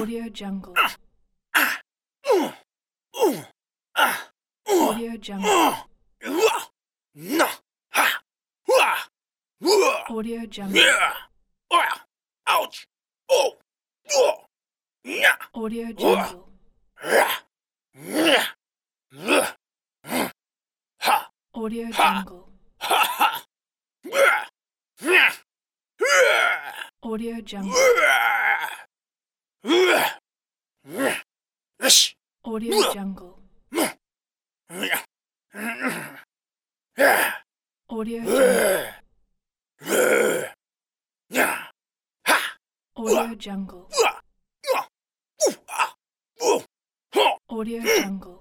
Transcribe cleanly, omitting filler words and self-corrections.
Audio Jungle. Audio Jungle. Audio Jungle. Ouch! Oh! Audio Jungle. Audio Jungle. Audio Jungle. Audio Jungle. Audio Jungle. Audio Jungle. Audio Jungle.